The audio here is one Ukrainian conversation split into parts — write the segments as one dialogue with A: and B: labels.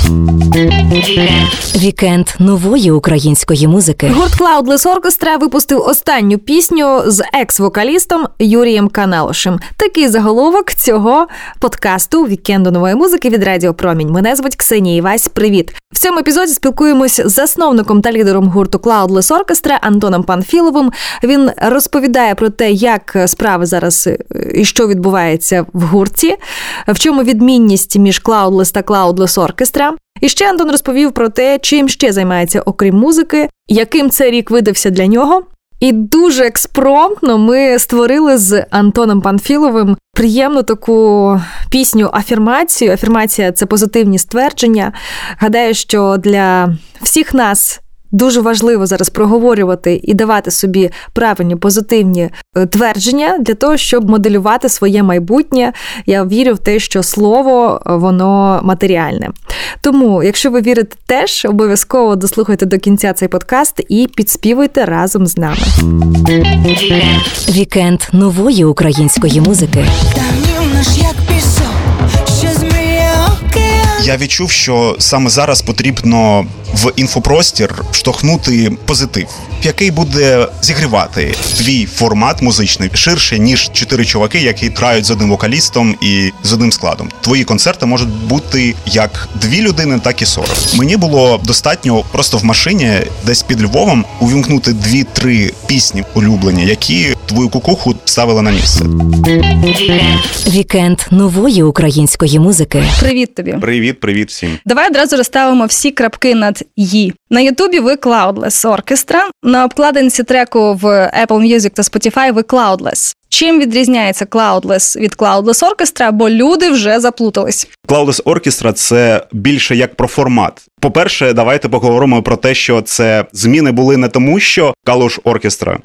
A: Вікенд нової української музики.
B: Гурт Cloudless Orchestra випустив останню пісню з екс-вокалістом Юрієм Каналошем. Такий заголовок цього подкасту «Вікенду нової музики» від Радіо Промінь. Мене звуть Ксенія Івась. Привіт! В цьому епізоді спілкуємось з засновником та лідером гурту Cloudless Orchestra Антоном Панфіловим. Він розповідає про те, як справи зараз і що відбувається в гурті, в чому відмінність між Cloudless та Cloudless Orchestra. І ще Антон розповів про те, чим ще займається, окрім музики, яким цей рік видався для нього. І дуже експромтно ми створили з Антоном Панфіловим приємну таку пісню-афірмацію. Афірмація – це позитивні ствердження. Гадаю, що для всіх нас дуже важливо зараз проговорювати і давати собі правильні, позитивні твердження для того, щоб моделювати своє майбутнє. Я вірю в те, що слово, воно матеріальне. Тому, якщо ви вірите теж, обов'язково дослухайте до кінця цей подкаст і підспівуйте разом з нами.
A: Вікенд нової української музики.
C: Я відчув, що саме зараз потрібно в інфопростір штовхнути позитив, який буде зігрівати твій формат музичний ширше, ніж 4 чуваки, які грають з одним вокалістом і з одним складом. Твої концерти можуть бути як 2 людини, так і 40. Мені було достатньо просто в машині, десь під Львовом, увімкнути 2-3 пісні улюблені, які твою кукуху ставили на місце.
A: Вікенд нової української музики.
B: Привіт тобі.
C: Привіт всім.
D: Давай одразу розставимо всі крапки над «і». На Ютубі ви Cloudless Orchestra, на обкладинці треку в Apple Music та Spotify ви Cloudless. Чим відрізняється Cloudless від Cloudless Orchestra, бо люди вже заплутались?
C: Cloudless Orchestra – це більше як про формат. По-перше, давайте поговоримо про те, що це зміни були не тому, що Cloudless Orchestra,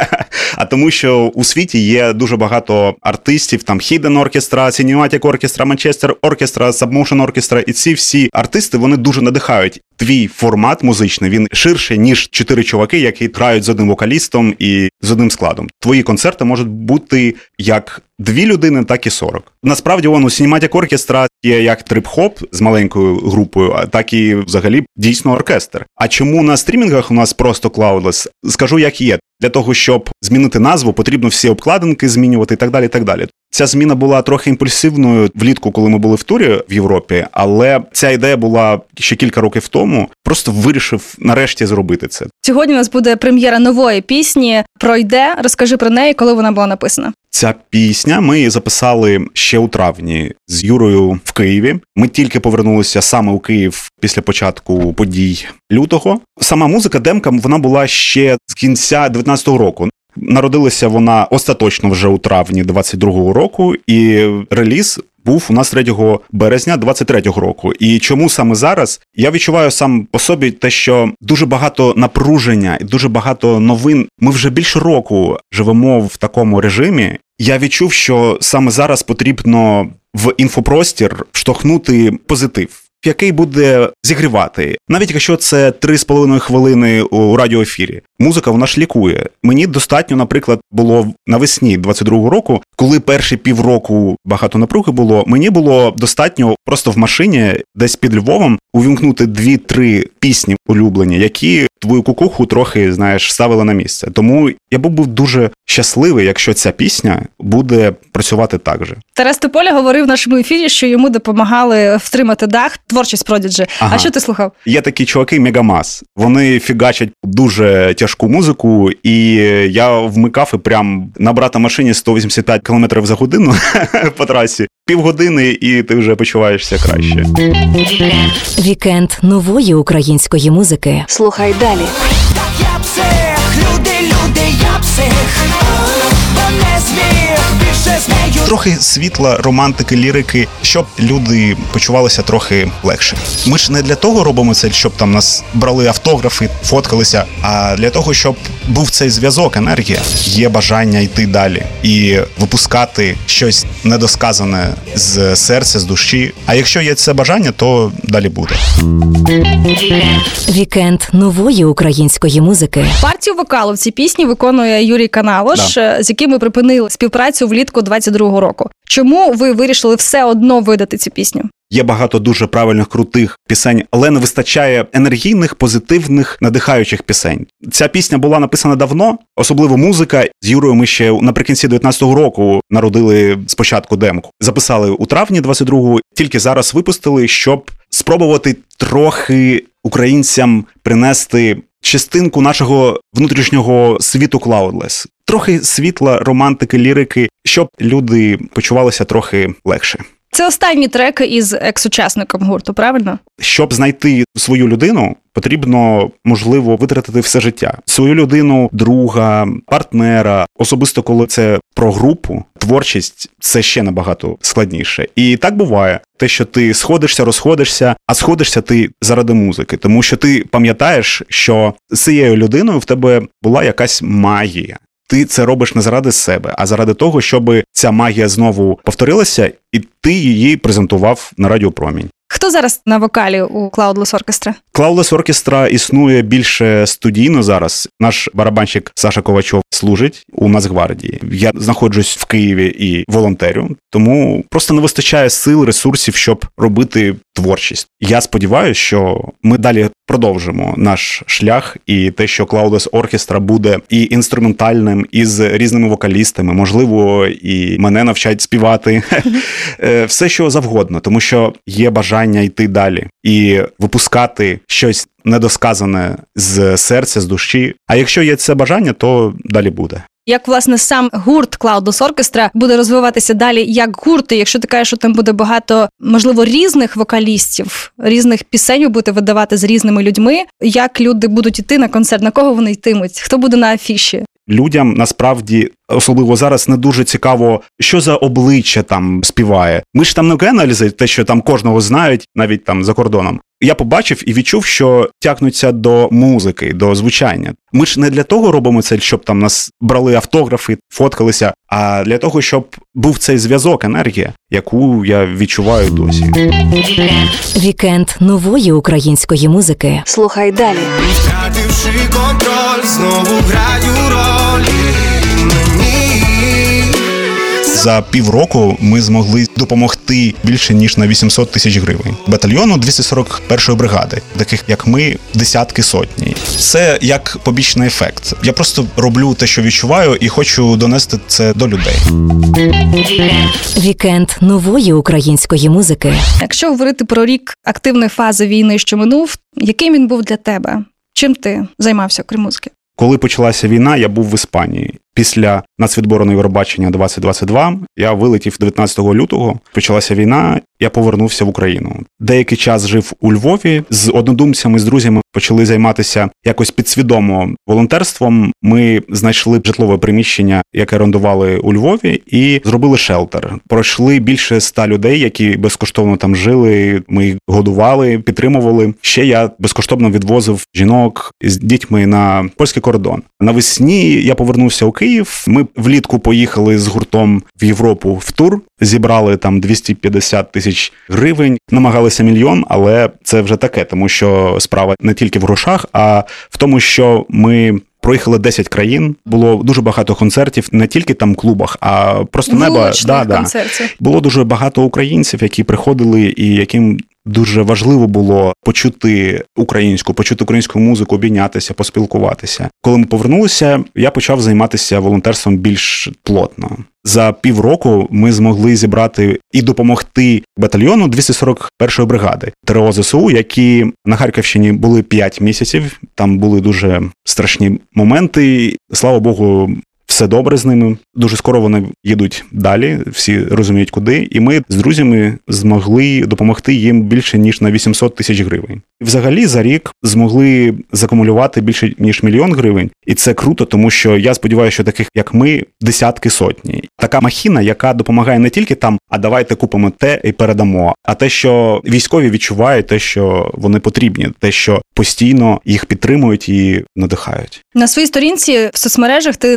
C: а тому, що у світі є дуже багато артистів, там Hidden Orchestra, Cinematic Orchestra, Manchester Orchestra, Submotion Orchestra, і ці всі артисти, вони дуже надихають. Твій формат музичний, він ширше, ніж 4 чуваки, які грають з одним вокалістом і з одним складом. Твої концерти можуть бути як 2 людини, так і 40. Насправді, у Cinematic Orchestra є як трип-хоп з маленькою групою, так і взагалі дійсно оркестр. А чому на стрімінгах у нас просто Cloudless? Скажу, як є. Для того, щоб змінити назву, потрібно всі обкладинки змінювати і так далі, і так далі. Ця зміна була трохи імпульсивною влітку, коли ми були в турі в Європі, але ця ідея була ще кілька років тому. Просто вирішив нарешті зробити це.
D: Сьогодні у нас буде прем'єра нової пісні «Пройде». Розкажи про неї, коли вона була написана.
C: Ця пісня ми її записали ще у травні з Юрою в Києві. Ми тільки повернулися саме у Київ після початку подій лютого. Сама музика, демка, вона була ще з кінця 19-го року. Народилася вона остаточно вже у травні 22-го року, і реліз був у нас 3 березня 23-го року. І чому саме зараз? Я відчуваю сам по собі те, що дуже багато напруження і дуже багато новин. Ми вже більше року живемо в такому режимі. Я відчув, що саме зараз потрібно в інфопростір штовхнути позитив, який буде зігрівати. Навіть якщо це 3,5 хвилини у радіоефірі. Музика, вона ж лікує. Мені достатньо, наприклад, було навесні 22-го року, коли перші півроку багато напруги було, мені було достатньо просто в машині, десь під Львовом, увімкнути 2-3 пісні улюблені, які твою кукуху трохи, ставили на місце. Тому я був дуже щасливий, якщо ця пісня буде працювати так же.
D: Тарас Тополя говорив в нашому ефірі, що йому допомагали втримати дах творчість Prodigy.
C: Ага.
D: А що ти слухав?
C: Є такі чуваки Мегамас. Вони фігачать дуже тяжку музику, і я вмикав і прям набрати машині 185 км за годину по трасі. Півгодини, і ти вже почуваєшся краще.
A: Вікенд нової української музики.
B: Слухай далі.
E: Я псих, люди, я псих, бо не зміг більше з нею.
C: Трохи світла, романтики, лірики, щоб люди почувалися трохи легше. Ми ж не для того робимо це, щоб там нас брали автографи, фоткалися, а для того, щоб був цей зв'язок, енергія. Є бажання йти далі і випускати щось недосказане з серця, з душі. А якщо є це бажання, то далі буде.
A: Вікенд нової української музики.
D: Партію вокалу в цій пісні виконує Юрій Каналош, з яким ми припинили співпрацю влітку влітку 22-го року. Чому ви вирішили все одно видати цю пісню?
C: Є багато дуже правильних, крутих пісень, але не вистачає енергійних, позитивних, надихаючих пісень. Ця пісня була написана давно, особливо музика. З Юрою ми ще наприкінці 19-го року народили спочатку демку. Записали у травні 22-го, тільки зараз випустили, щоб спробувати трохи українцям принести частинку нашого внутрішнього світу Cloudless. Трохи світла, романтики, лірики, щоб люди почувалися трохи легше.
D: Це останні треки із екс-учасником гурту, правильно?
C: Щоб знайти свою людину, потрібно, можливо, витратити все життя. Свою людину, друга, партнера, особисто коли це про групу, творчість, це ще набагато складніше. І так буває. Те, що ти сходишся, розходишся, а сходишся ти заради музики. Тому що ти пам'ятаєш, що з цією людиною в тебе була якась магія. Ти це робиш не заради себе, а заради того, щоб ця магія знову повторилася, і ти її презентував на Радіо Промінь.
D: Хто зараз на вокалі у Cloudless Orchestra?
C: Cloudless Orchestra існує більше студійно зараз. Наш барабанщик Саша Ковачов служить у Нацгвардії. Я знаходжусь в Києві і волонтерю, тому просто не вистачає сил, ресурсів, щоб робити творчість. Я сподіваюся, що ми далі продовжимо наш шлях, і те, що Cloudless Orchestra буде і інструментальним, і з різними вокалістами, можливо, і мене навчать співати. Все, що завгодно, тому що є бажання йти далі і випускати щось недосказане з серця, з душі. А якщо є це бажання, то далі буде.
D: Як, власне, сам гурт Cloudless Orchestra буде розвиватися далі як гурт, і якщо ти кажеш, що там буде багато, можливо, різних вокалістів, різних пісень ви будете видавати з різними людьми, як люди будуть йти на концерт, на кого вони йтимуть, хто буде на афіші?
C: Людям, насправді, особливо зараз, не дуже цікаво, що за обличчя там співає. Ми ж там не аналізи, те, що там кожного знають, навіть там за кордоном. Я побачив і відчув, що тягнуться до музики, до звучання. Ми ж не для того робимо це, щоб там нас брали автографи, фоткалися, а для того, щоб був цей зв'язок, енергія, яку я відчуваю досі.
A: Вікенд нової української музики.
B: Слухай далі.
E: Втративши контроль, знову граю роль мені.
C: За півроку ми змогли допомогти більше, ніж на 800 тисяч гривень. Батальйону 241-ї бригади, таких як ми, десятки, сотні. Це як побічний ефект. Я просто роблю те, що відчуваю, і хочу донести це до людей.
A: Вікенд нової української музики.
D: Якщо говорити про рік активної фази війни, що минув, яким він був для тебе? Чим ти займався, окрім музики?
C: Коли почалася війна, я був в Іспанії. Після нацвідбору на Євробачення 2022 я вилетів 19 лютого. Почалася війна, я повернувся в Україну. Деякий час жив у Львові. З однодумцями, з друзями почали займатися якось підсвідомо волонтерством. Ми знайшли житлове приміщення, яке орендували у Львові, і зробили шелтер. Пройшли більше 100 людей, які безкоштовно там жили. Ми їх годували, підтримували. Ще я безкоштовно відвозив жінок з дітьми на польський кордон. Навесні я повернувся у Київ. Ми влітку поїхали з гуртом в Європу в тур. Зібрали там 250 тисяч гривень. Намагалися мільйон, але це вже таке, тому що справа не тільки в грошах, а в тому, що ми проїхали 10 країн, було дуже багато концертів, не тільки там в клубах, а просто неба. Було дуже багато українців, які приходили і яким дуже важливо було почути українську музику, обійнятися, поспілкуватися. Коли ми повернулися, я почав займатися волонтерством більш плотно. За півроку ми змогли зібрати і допомогти батальйону 241-ї бригади ТрО ЗСУ, які на Харківщині були 5 місяців. Там були дуже страшні моменти. Слава Богу, все добре з ними. Дуже скоро вони їдуть далі, всі розуміють куди. І ми з друзями змогли допомогти їм більше, ніж на 800 тисяч гривень. Взагалі за рік змогли закумулювати більше, ніж 1 мільйон гривень. І це круто, тому що я сподіваюся, що таких, як ми, десятки, сотні. Така махіна, яка допомагає не тільки там, а давайте купимо те і передамо, а те, що військові відчувають, те, що вони потрібні, те, що постійно їх підтримують і надихають.
D: На своїй сторінці в соцмережах ти запитав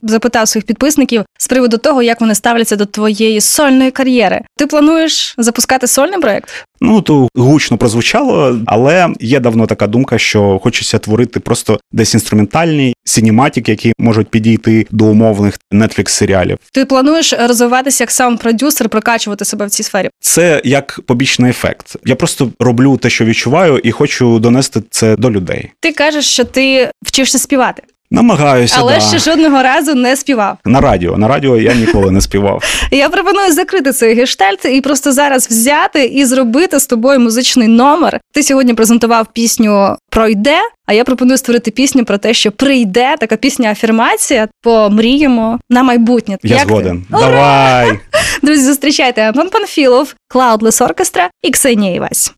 D: своїх підписників з приводу того, як вони ставляться до твоєї сольної кар'єри. Ти плануєш запускати сольний проєкт?
C: То гучно прозвучало, але є давно така думка, що хочеться творити просто десь інструментальні синематики, які можуть підійти до умовних Netflix-серіалів.
D: Ти плануєш розвиватися як саунд-продюсер, прокачувати себе в цій сфері?
C: Це як побічний ефект. Я просто роблю те, що відчуваю, і хочу донести це до людей.
D: Ти кажеш, що ти вчишся співати.
C: Намагаюся,
D: але ще жодного разу не співав.
C: На радіо я ніколи не співав.
D: Я пропоную закрити цей гештальт і просто зараз взяти і зробити з тобою музичний номер. Ти сьогодні презентував пісню «Пройде», а я пропоную створити пісню про те, що прийде, така пісня-афірмація, помріємо на майбутнє.
C: Я
D: як
C: згоден.
D: Ти?
C: Давай!
D: Друзі, зустрічайте Антон Панфілов, Cloudless Orchestra і Ксенія Івась.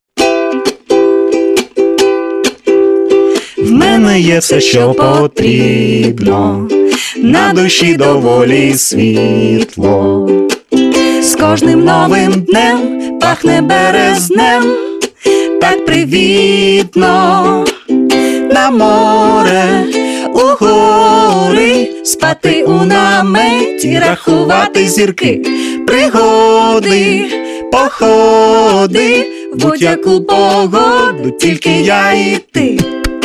C: В мене є все, що потрібно, на душі доволі світло. З кожним новим днем пахне березнем, так привітно. На море, у гори, спати у наметі, рахувати зірки, пригоди, походи, в будь-яку погоду, тільки я і ти.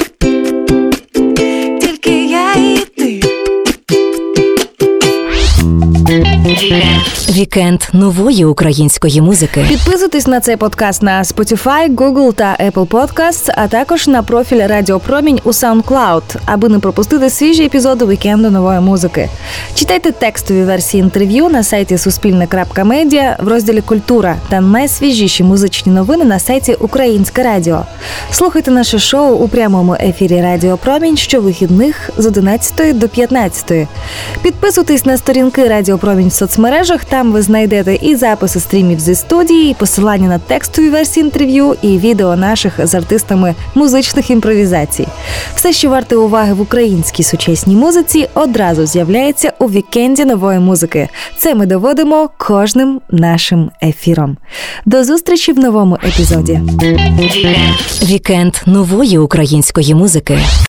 A: Вікенд нової української музики.
B: Підписуйтесь на цей подкаст на Spotify, Google та Apple Podcasts, а також на профіль Радіо Промінь у SoundCloud, аби не пропустити свіжі епізоди Вікенду нової музики. Читайте текстові версії інтерв'ю на сайті Суспільне.Медіа в розділі «Культура» та найсвіжіші музичні новини на сайті Українське Радіо. Слухайте наше шоу у прямому ефірі Радіо Промінь щовихідних з 11 до 15. Підписуйтесь на сторінки Радіо Промінь в соцмережах, там ви знайдете і записи стрімів зі студії, і посилання на текстові версії інтерв'ю, і відео наших з артистами музичних імпровізацій. Все, що варте уваги в українській сучасній музиці, одразу з'являється у Вікенді нової музики. Це ми доводимо кожним нашим ефіром. До зустрічі в новому епізоді.
A: Вікенд нової української музики.